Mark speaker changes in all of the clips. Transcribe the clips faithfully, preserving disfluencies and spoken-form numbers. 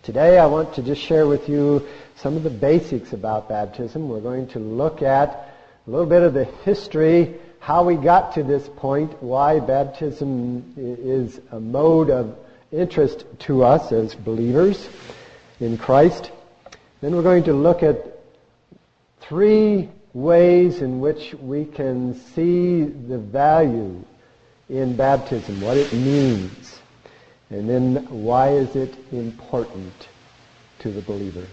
Speaker 1: Today I want to just share with you some of the basics about baptism. We're going to look at a little bit of the history, how we got to this point, why baptism is a mode of interest to us as believers in Christ. Then we're going to look at three ways in which we can see the value in baptism, what it means, and then why is it important to the believer.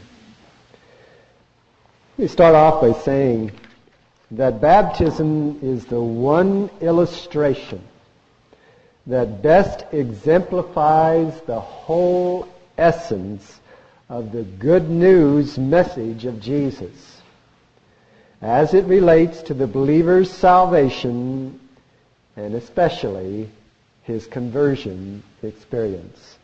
Speaker 1: We start off by saying that baptism is the one illustration that best exemplifies the whole essence of the good news message of Jesus as it relates to the believer's salvation and especially his conversion experience.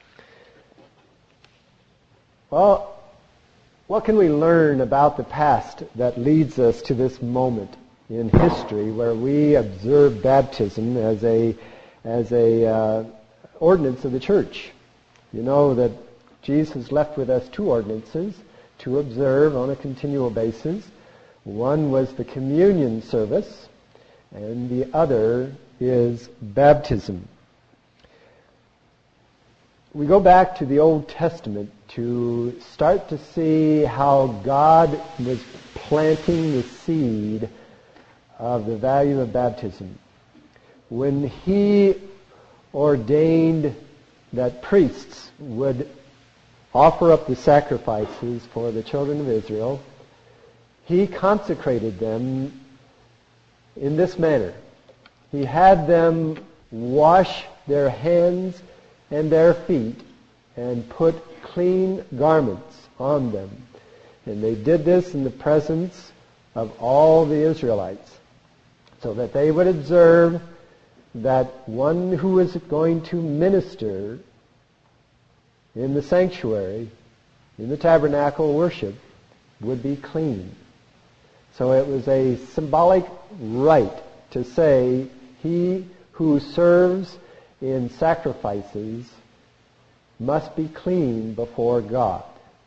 Speaker 1: Well, what can we learn about the past that leads us to this moment in history where we observe baptism as a as a uh, ordinance of the church? You know that Jesus left with us two ordinances to observe on a continual basis. One was the communion service, and the other is baptism. We go back to the Old Testament to start to see how God was planting the seed of the value of baptism. When He ordained that priests would offer up the sacrifices for the children of Israel, He consecrated them in this manner. He had them wash their hands and their feet and put clean garments on them. And they did this in the presence of all the Israelites, so that they would observe that one who was going to minister in the sanctuary, in the tabernacle worship, would be clean. So it was a symbolic rite to say, he who serves in sacrifices must be clean before God.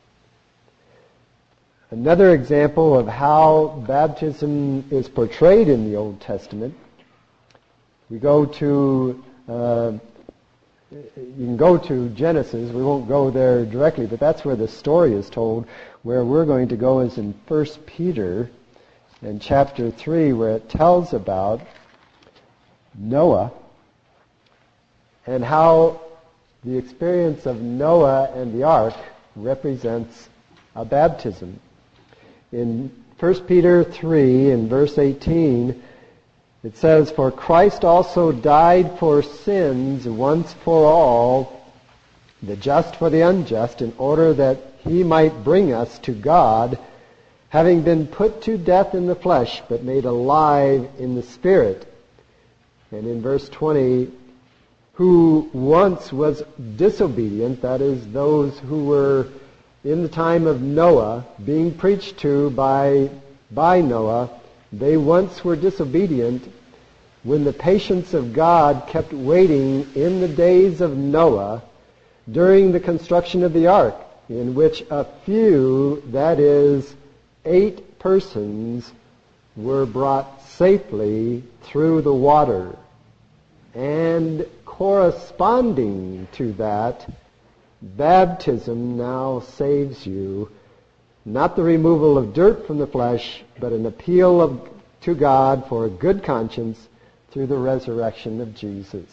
Speaker 1: Another example of how baptism is portrayed in the Old Testament, we go to, uh, you can go to Genesis. We won't go there directly, but that's where the story is told. Where we're going to go is in First Peter in chapter three, where it tells about Noah and how the experience of Noah and the ark represents a baptism. In First Peter three, in verse eighteen, it says, "For Christ also died for sins once for all, the just for the unjust, in order that He might bring us to God, having been put to death in the flesh, but made alive in the Spirit." And in verse twenty, "Who once was disobedient," that is, those who were in the time of Noah being preached to by, by Noah, they once were disobedient when the patience of God kept waiting in the days of Noah during the construction of the ark, in which a few, that is, eight persons, were brought safely through the water. And corresponding to that, baptism now saves you, not the removal of dirt from the flesh, but an appeal of, to God for a good conscience through the resurrection of Jesus.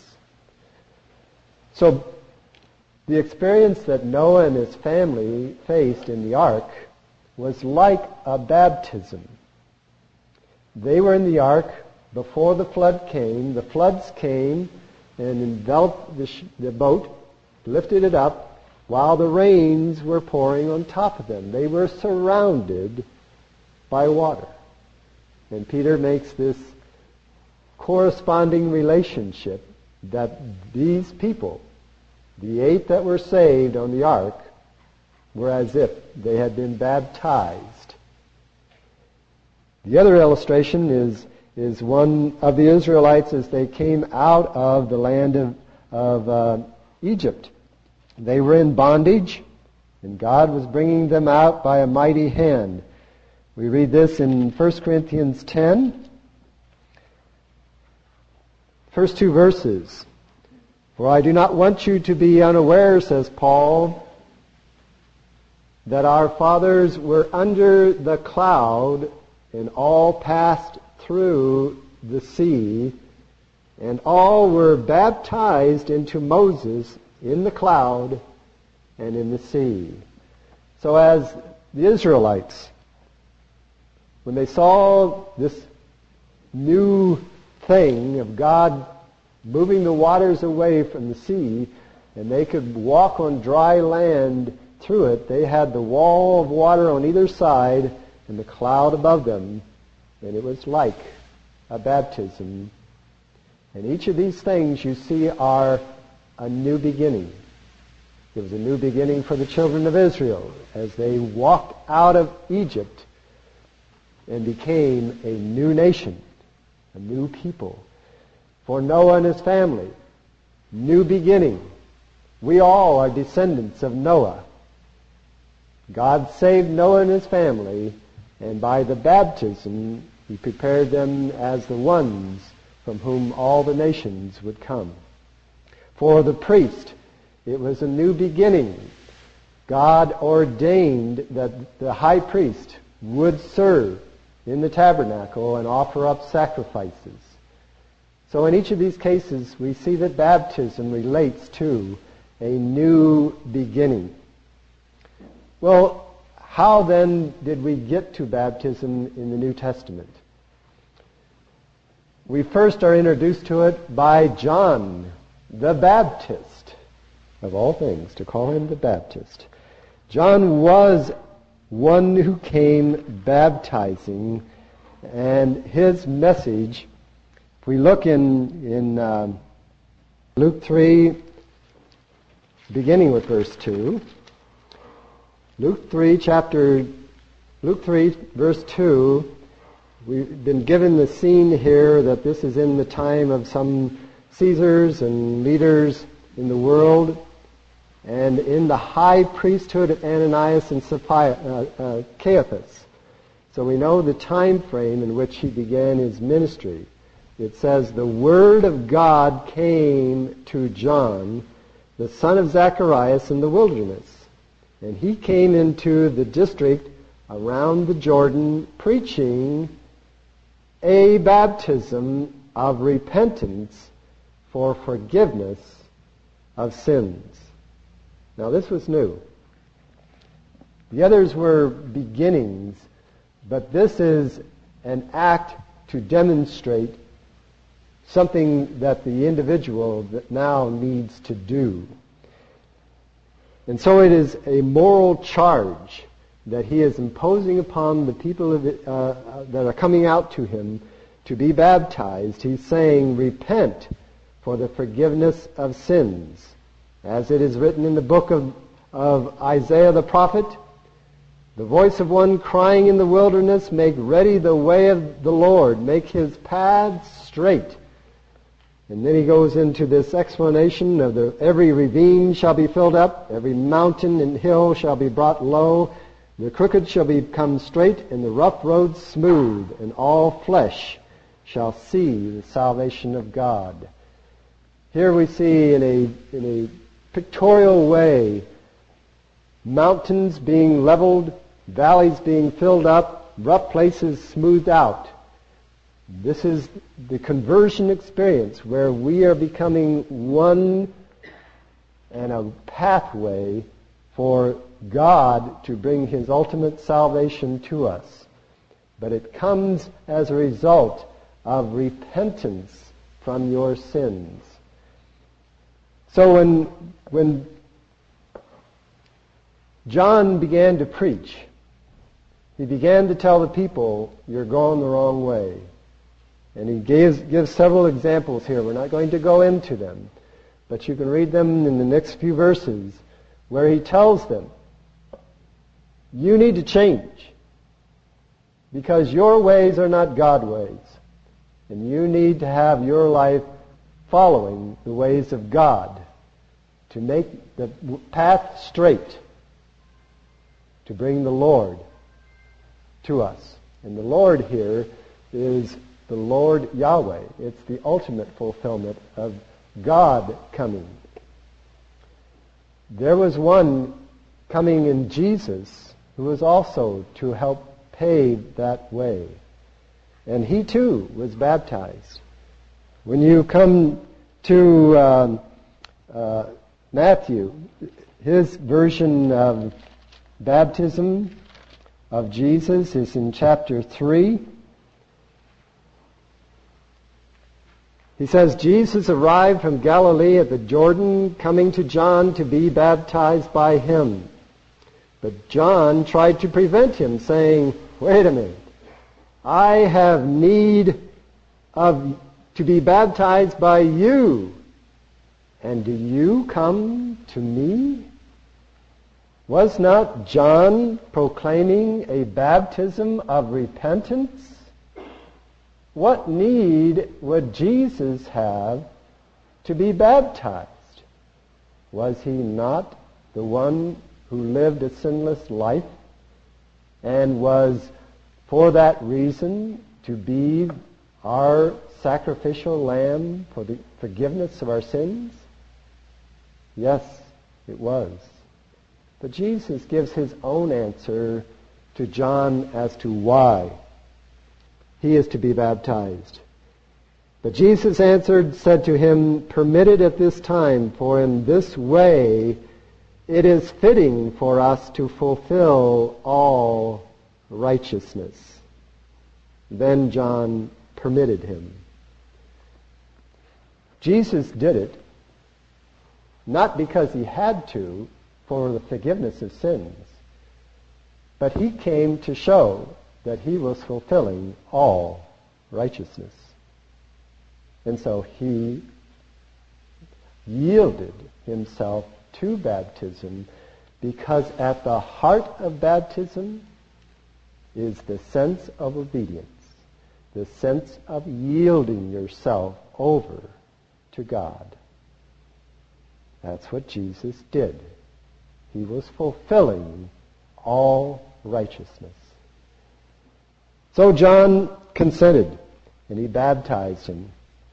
Speaker 1: So, the experience that Noah and his family faced in the ark was like a baptism. They were in the ark before the flood came. The floods came and enveloped the, sh- the boat, lifted it up, while the rains were pouring on top of them. They were surrounded by water. And Peter makes this corresponding relationship that these people, the eight that were saved on the ark, were as if they had been baptized. The other illustration is, is one of the Israelites as they came out of the land of, of uh, Egypt. They were in bondage. and God was bringing them out by a mighty hand. We read this in First Corinthians ten. First two verses. For I do not want you to be unaware, says Paul, that our fathers were under the cloud and all passed through the sea, and all were baptized into Moses in the cloud and in the sea. So as the Israelites, when they saw this new thing of God moving the waters away from the sea, and they could walk on dry land through it, they had the wall of water on either side and the cloud above them, and it was like a baptism. And each of these things you see are a new beginning. It was a new beginning for the children of Israel as they walked out of Egypt and became a new nation, a new people. For Noah and his family, new beginning. We all are descendants of Noah. God saved Noah and his family, and by the baptism, He prepared them as the ones from whom all the nations would come. For the priest, it was a new beginning. God ordained that the high priest would serve in the tabernacle and offer up sacrifices. So in each of these cases, we see that baptism relates to a new beginning. Well, how then did we get to baptism in the New Testament? We first are introduced to it by John the Baptist, of all things, to call him the Baptist. John was one who came baptizing, and his message, if we look in, in uh, Luke three, beginning with verse two, Luke three, chapter, Luke three, verse two, we've been given the scene here that this is in the time of some Caesars and leaders in the world, and in the high priesthood of Ananias and Sapphira, uh, uh, Caiaphas. So we know the time frame in which he began his ministry. It says, the word of God came to John, the son of Zacharias, in the wilderness. And he came into the district around the Jordan, preaching a baptism of repentance for forgiveness of sins. Now this was new. The others were beginnings, but this is an act to demonstrate something that the individual that now needs to do. And so it is a moral charge that he is imposing upon the people of it, uh, that are coming out to him to be baptized. He's saying, repent for the forgiveness of sins. As it is written in the book of, of Isaiah the prophet, the voice of one crying in the wilderness, make ready the way of the Lord, make his paths straight. And then he goes into this explanation of the every ravine shall be filled up, every mountain and hill shall be brought low, the crooked shall become straight, and the rough roads smooth, and all flesh shall see the salvation of God. Here we see in a in a pictorial way mountains being leveled, valleys being filled up, rough places smoothed out. This is the conversion experience where we are becoming one and a pathway for God to bring His ultimate salvation to us. But it comes as a result of repentance from your sins. So when, when John began to preach, he began to tell the people, you're going the wrong way. And he gives, gives several examples here. We're not going to go into them, but you can read them in the next few verses where he tells them, you need to change because your ways are not God's ways. And you need to have your life following the ways of God to make the path straight to bring the Lord to us. And the Lord here is the Lord Yahweh. It's the ultimate fulfillment of God coming. There was one coming in Jesus who was also to help pave that way. And he too was baptized. When you come to um, uh, Matthew, his version of baptism of Jesus is in chapter three. He says, Jesus arrived from Galilee at the Jordan, coming to John to be baptized by him. But John tried to prevent him, saying, wait a minute, I have need of to be baptized by you, and do you come to me? Was not John proclaiming a baptism of repentance? What need would Jesus have to be baptized? Was he not the one who lived a sinless life and was for that reason to be our sacrificial lamb for the forgiveness of our sins? Yes, it was. But Jesus gives his own answer to John as to why he is to be baptized. But Jesus answered, said to him, permit it at this time, for in this way it is fitting for us to fulfill all righteousness. Then John permitted him. Jesus did it not because he had to for the forgiveness of sins, but he came to show that he was fulfilling all righteousness. And so he yielded himself to baptism, because at the heart of baptism is the sense of obedience, the sense of yielding yourself over to God. That's what Jesus did. He was fulfilling all righteousness. So John consented, and he baptized him.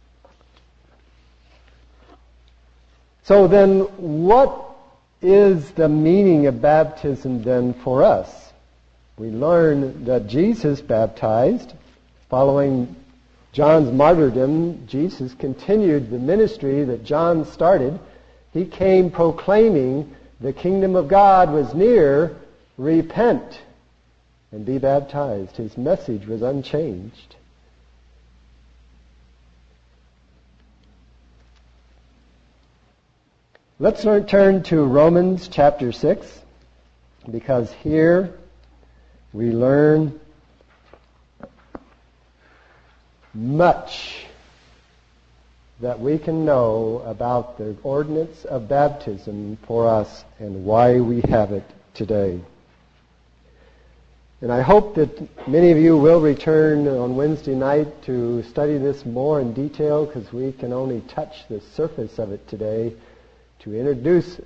Speaker 1: So then, what is the meaning of baptism then for us? We learn that Jesus baptized. Following John's martyrdom, Jesus continued the ministry that John started. He came proclaiming the kingdom of God was near, repent and be baptized. His message was unchanged. Let's turn to Romans chapter six, because here we learn much that we can know about the ordinance of baptism for us and why we have it today. And I hope that many of you will return on Wednesday night to study this more in detail, because we can only touch the surface of it today, to introduce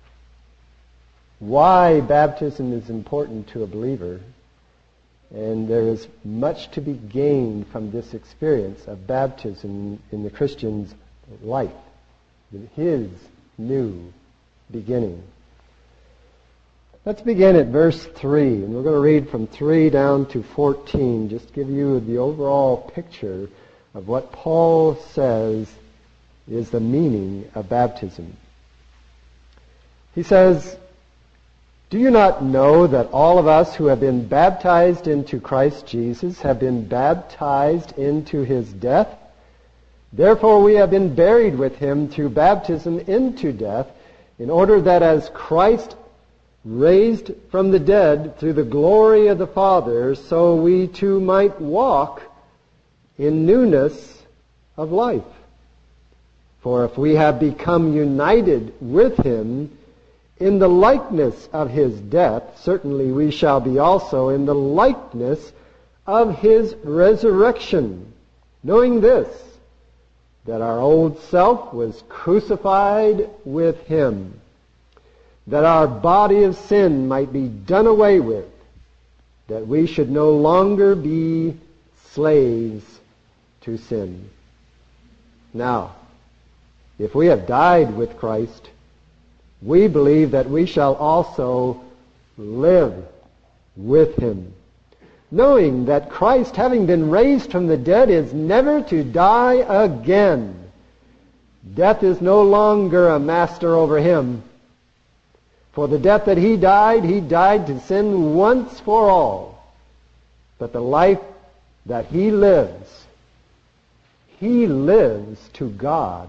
Speaker 1: why baptism is important to a believer. And there is much to be gained from this experience of baptism in the Christian's life, in his new beginning. Let's begin at verse three, and we're going to read from three down to fourteen, just to give you the overall picture of what Paul says is the meaning of baptism. He says, do you not know that all of us who have been baptized into Christ Jesus have been baptized into his death? Therefore we have been buried with him through baptism into death, in order that as Christ raised from the dead through the glory of the Father, so we too might walk in newness of life. For if we have become united with him in the likeness of his death, certainly we shall be also in the likeness of his resurrection, knowing this, that our old self was crucified with him, that our body of sin might be done away with, that we should no longer be slaves to sin. Now, if we have died with Christ, we believe that we shall also live with Him, knowing that Christ, having been raised from the dead, is never to die again. Death is no longer a master over Him. For the death that He died, He died to sin once for all. But the life that He lives, He lives to God.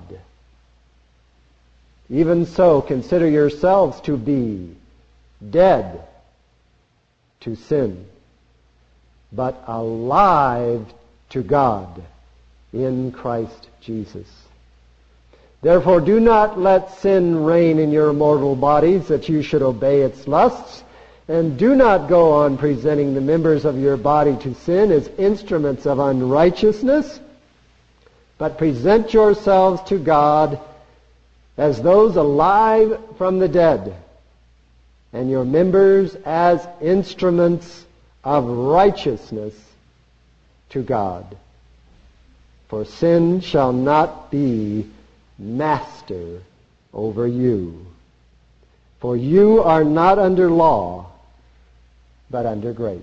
Speaker 1: Even so, consider yourselves to be dead to sin, but alive to God in Christ Jesus. Therefore, do not let sin reign in your mortal bodies, that you should obey its lusts, and do not go on presenting the members of your body to sin as instruments of unrighteousness, but present yourselves to God as those alive from the dead, and your members as instruments of righteousness to God. For sin shall not be master over you. For you are not under law, but under grace.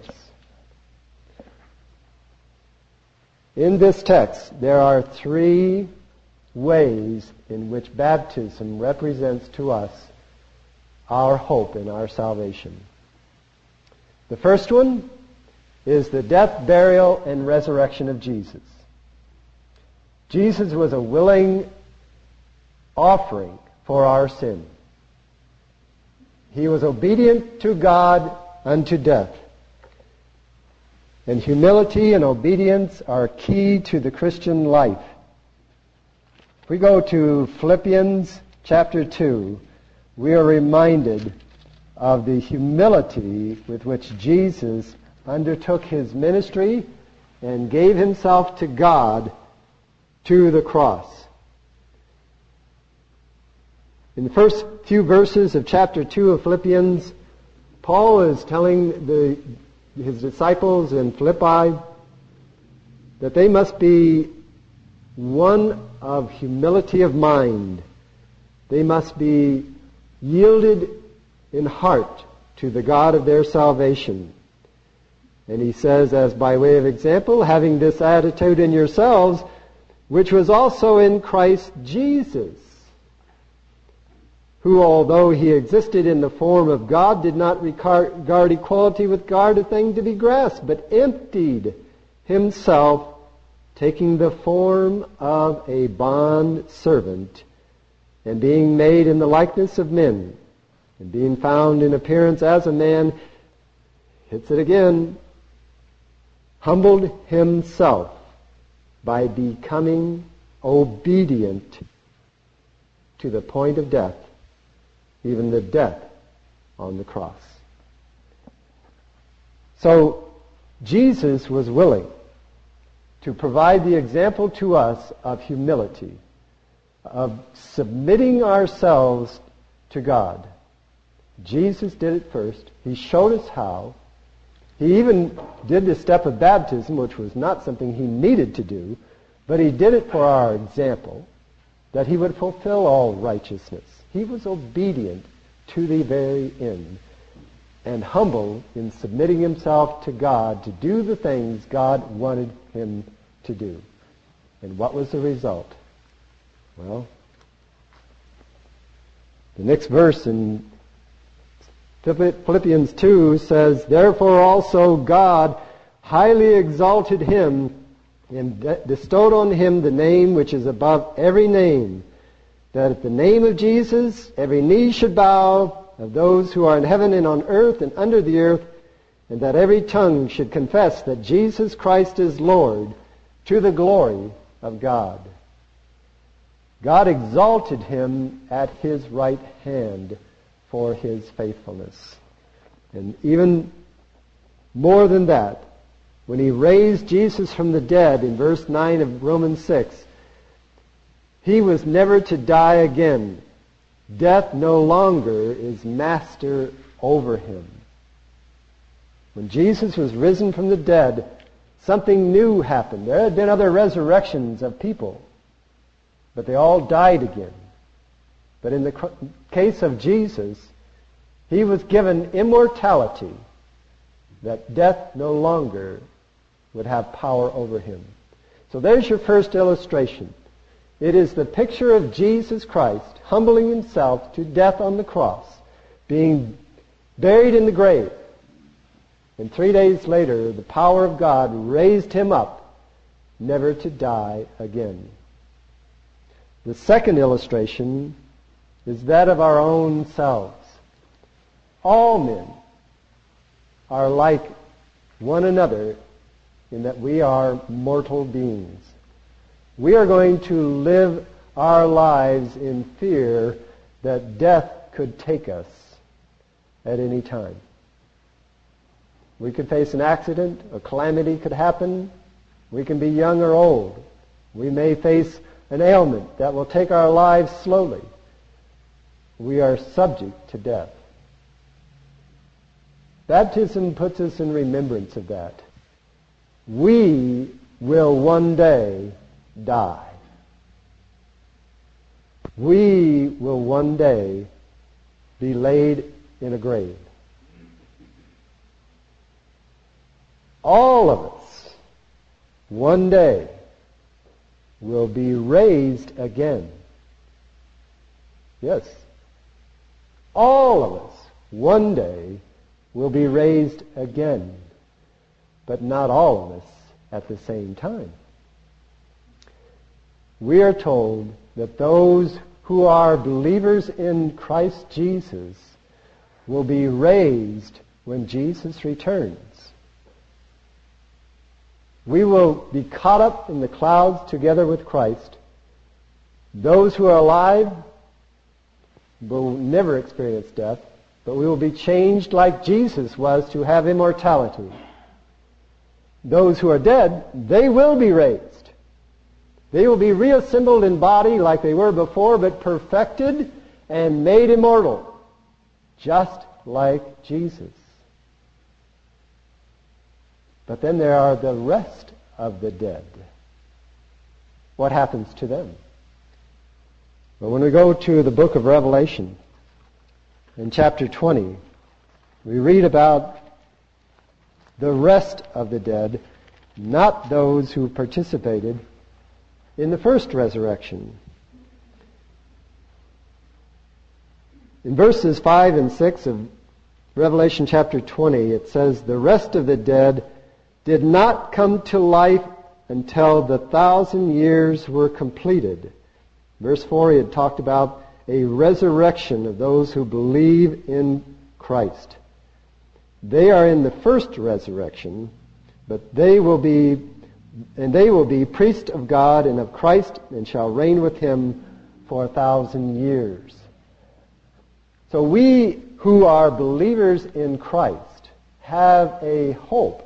Speaker 1: In this text, there are three ways in which baptism represents to us our hope in our salvation. The first one is the death, burial, and resurrection of Jesus. Jesus was a willing offering for our sin. He was obedient to God unto death. And humility and obedience are key to the Christian life. If we go to Philippians chapter two, we are reminded of the humility with which Jesus undertook His ministry and gave Himself to God to the cross. In the first few verses of chapter two of Philippians, Paul is telling the, his disciples in Philippi that they must be one of humility of mind. They must be yielded in heart to the God of their salvation. And he says, as by way of example, having this attitude in yourselves, which was also in Christ Jesus, who, although He existed in the form of God, did not regard equality with God a thing to be grasped, but emptied Himself, taking the form of a bond servant, and being made in the likeness of men, and being found in appearance as a man, hits it again, humbled Himself by becoming obedient to the point of death, even the death on the cross. So, Jesus was willing to provide the example to us of humility, of submitting ourselves to God. Jesus did it first. He showed us how. He even did the step of baptism, which was not something He needed to do, but He did it for our example, that He would fulfill all righteousness. He was obedient to the very end and humble in submitting Himself to God to do the things God wanted Him to do. And what was the result? Well, the next verse in Philippians two says, therefore also God highly exalted Him and bestowed on Him the name which is above every name, that at the name of Jesus every knee should bow, of those who are in heaven and on earth and under the earth, and that every tongue should confess that Jesus Christ is Lord, to the glory of God. God exalted Him at His right hand for His faithfulness. And even more than that, when He raised Jesus from the dead in verse nine of Romans six, He was never to die again. Death no longer is master over him. When Jesus was risen from the dead, something new happened. There had been other resurrections of people, but they all died again. But in the case of Jesus, he was given immortality, that death no longer would have power over him. So there's your first illustration. It is the picture of Jesus Christ humbling himself to death on the cross, being buried in the grave. And three days later, the power of God raised him up, never to die again. The second illustration is that of our own selves. All men are like one another in that we are mortal beings. We are going to live our lives in fear that death could take us at any time. We could face an accident, a calamity could happen. We can be young or old. We may face an ailment that will take our lives slowly. We are subject to death. Baptism puts us in remembrance of that. We will one day die. We will one day be laid in a grave. All of us, one day, will be raised again. Yes. All of us, one day, will be raised again. But not all of us at the same time. We are told that those who are believers in Christ Jesus will be raised when Jesus returns. We will be caught up in the clouds together with Christ. Those who are alive will never experience death, but we will be changed like Jesus was to have immortality. Those who are dead, they will be raised. They will be reassembled in body like they were before, but perfected and made immortal, just like Jesus. But then there are the rest of the dead. What happens to them? Well, when we go to the book of Revelation, in chapter twenty, we read about the rest of the dead, not those who participated in the first resurrection. In verses five and six of Revelation chapter twenty, it says, "The rest of the dead did not come to life until the thousand years were completed." Verse four, he had talked about a resurrection of those who believe in Christ. They are in the first resurrection, but they will be, and they will be priests of God and of Christ, and shall reign with him for a thousand years. So we who are believers in Christ have a hope,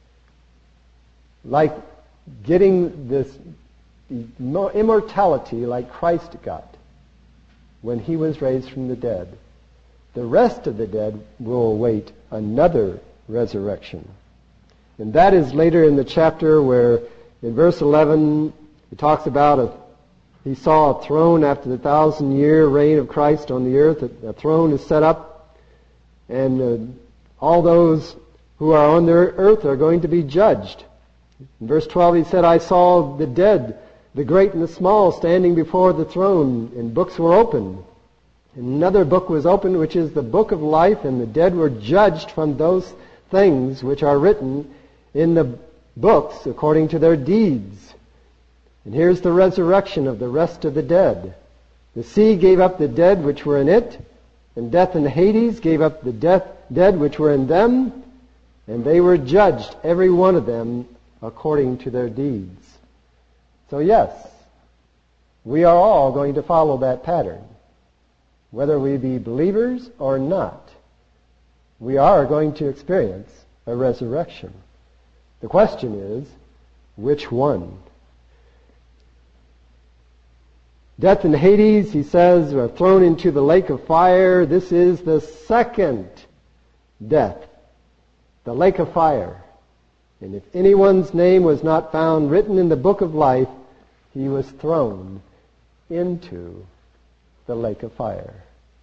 Speaker 1: like getting this immortality like Christ got when he was raised from the dead. The rest of the dead will await another resurrection. And that is later in the chapter where in verse eleven it talks about a, he saw a throne after the thousand year reign of Christ on the earth. A, a throne is set up, and uh, all those who are on the earth are going to be judged. In verse twelve he said, "I saw the dead, the great and the small, standing before the throne, and books were opened. And another book was opened, which is the book of life, and the dead were judged from those things which are written in the books according to their deeds." And here's the resurrection of the rest of the dead. "The sea gave up the dead which were in it, and death and Hades gave up the death, dead which were in them, and they were judged, every one of them, according to their deeds." So yes, we are all going to follow that pattern. Whether we be believers or not, we are going to experience a resurrection. The question is, which one? Death and Hades, he says, are thrown into the lake of fire. This is the second death, the lake of fire. And if anyone's name was not found written in the book of life, he was thrown into the lake of fire.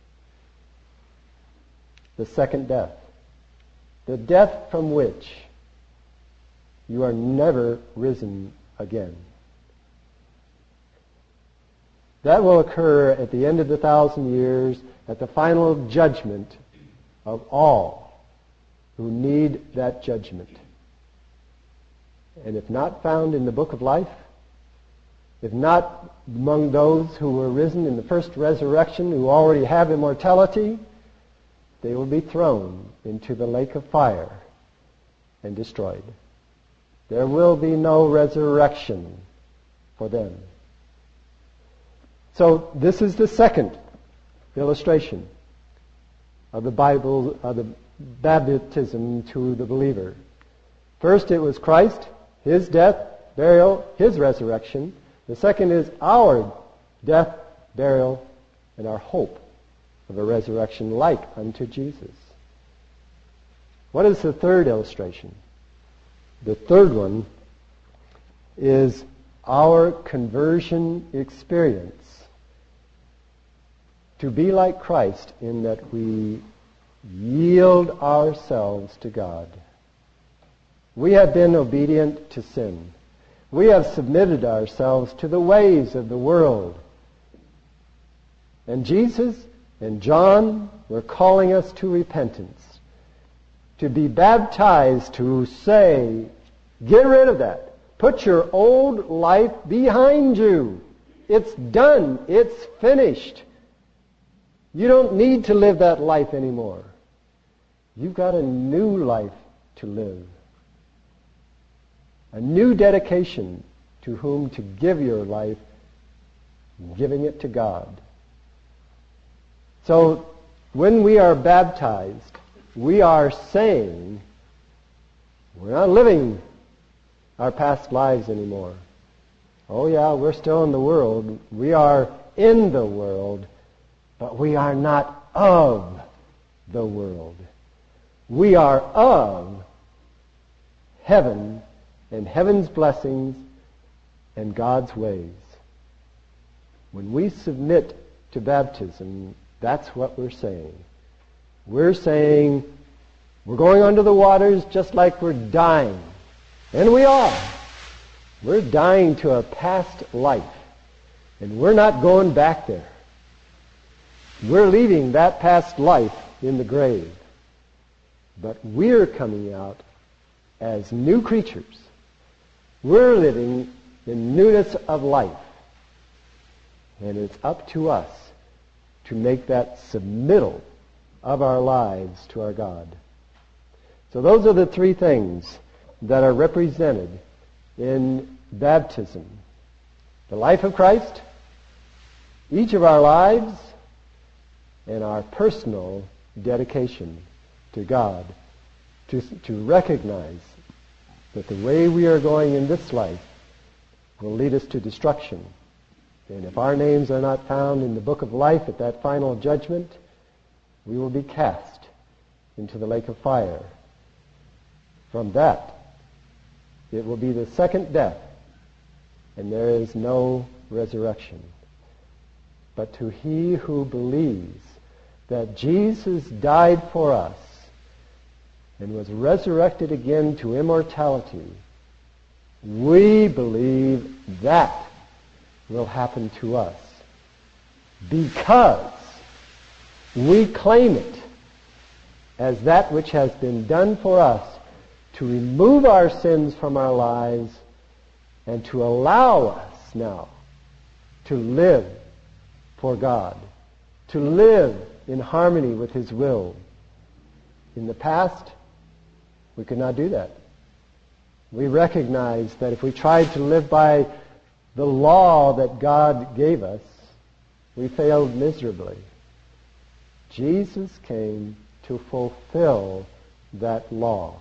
Speaker 1: The second death. The death from which you are never risen again. That will occur at the end of the thousand years, at the final judgment of all who need that judgment. And if not found in the book of life, if not among those who were risen in the first resurrection, who already have immortality, they will be thrown into the lake of fire and destroyed. There will be no resurrection for them. So this is the second illustration of the Bible, of the baptism to the believer. First it was Christ, His death, burial, His resurrection. The second is our death, burial, and our hope of a resurrection like unto Jesus. What is the third illustration? The third one is our conversion experience. To be like Christ in that we yield ourselves to God. We have been obedient to sin. We have submitted ourselves to the ways of the world. And Jesus and John were calling us to repentance. To be baptized, to say, get rid of that. Put your old life behind you. It's done. It's finished. You don't need to live that life anymore. You've got a new life to live. A new dedication to whom to give your life, giving it to God. So when we are baptized, we are saying, we're not living our past lives anymore. Oh yeah, we're still in the world. We are in the world, but we are not of the world. We are of heaven and heaven's blessings and God's ways. When we submit to baptism, that's what we're saying. We're saying we're going under the waters just like we're dying. And we are. We're dying to a past life. And we're not going back there. We're leaving that past life in the grave. But we're coming out as new creatures. We're living in newness of life. And it's up to us to make that submittal of our lives to our God. So those are the three things that are represented in baptism. The life of Christ, each of our lives, and our personal dedication to God, to, to recognize that the way we are going in this life will lead us to destruction. And if our names are not found in the book of life at that final judgment, we will be cast into the lake of fire. From that, it will be the second death, and there is no resurrection. But to he who believes that Jesus died for us and was resurrected again to immortality, we believe that will happen to us because we claim it as that which has been done for us to remove our sins from our lives and to allow us now to live for God, to live in harmony with His will. In the past, we could not do that. We recognize that if we tried to live by the law that God gave us, we failed miserably. Jesus came to fulfill that law.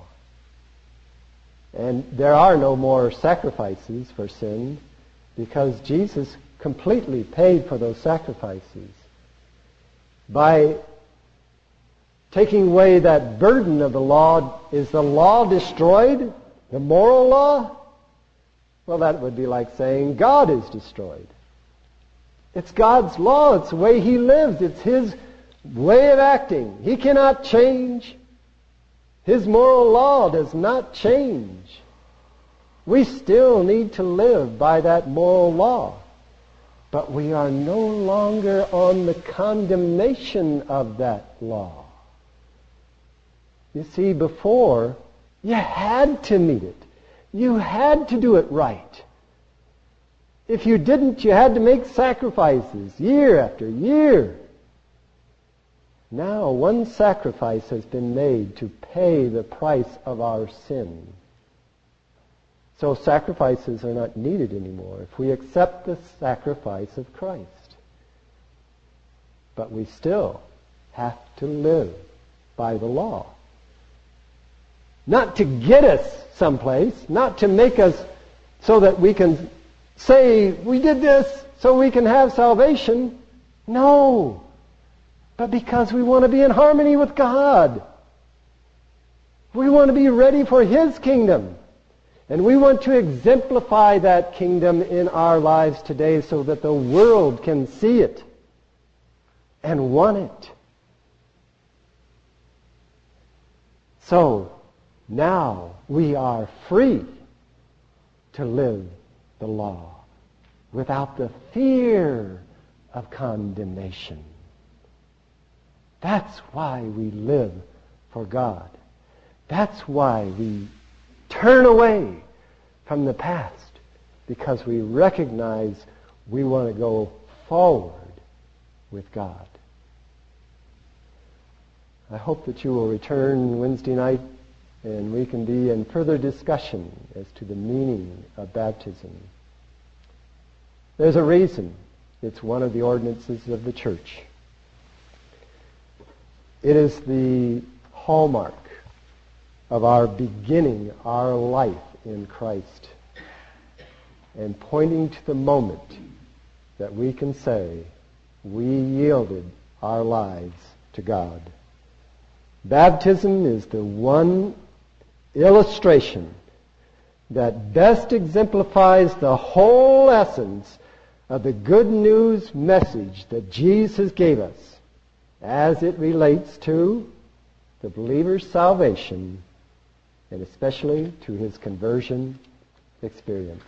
Speaker 1: And there are no more sacrifices for sin because Jesus completely paid for those sacrifices. By taking away that burden of the law, is the law destroyed? The moral law? Well, that would be like saying God is destroyed. It's God's law. It's the way He lives. It's His way of acting. He cannot change. His moral law does not change. We still need to live by that moral law. But we are no longer on the condemnation of that law. You see, before, you had to meet it. You had to do it right. If you didn't, you had to make sacrifices year after year. Now, one sacrifice has been made to pay the price of our sin. So sacrifices are not needed anymore if we accept the sacrifice of Christ. But we still have to live by the law. Not to get us someplace, not to make us so that we can say, we did this so we can have salvation. No. But because we want to be in harmony with God. We want to be ready for His kingdom. And we want to exemplify that kingdom in our lives today so that the world can see it and want it. So, now we are free to live the law without the fear of condemnation. That's why we live for God. That's why we turn away from the past, because we recognize we want to go forward with God. I hope that you will return Wednesday night and we can be in further discussion as to the meaning of baptism. There's a reason it's one of the ordinances of the church. It is the hallmark of our beginning our life in Christ, and pointing to the moment that we can say we yielded our lives to God. Baptism is the one illustration that best exemplifies the whole essence of the good news message that Jesus gave us as it relates to the believer's salvation and especially to his conversion experience.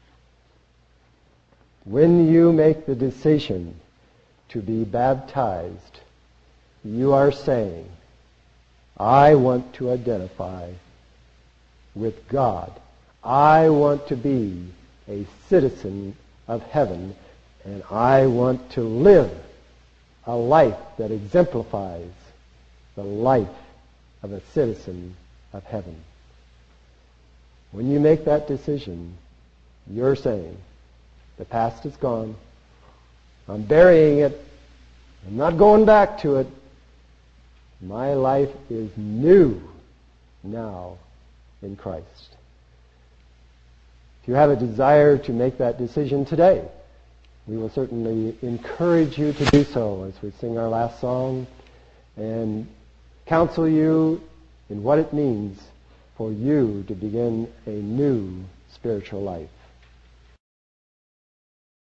Speaker 1: When you make the decision to be baptized, you are saying, I want to identify with God. I want to be a citizen of heaven, and I want to live a life that exemplifies the life of a citizen of heaven. When you make that decision, you're saying, the past is gone. I'm burying it. I'm not going back to it. My life is new now in Christ. If you have a desire to make that decision today, we will certainly encourage you to do so as we sing our last song and counsel you in what it means for you to begin a new spiritual life.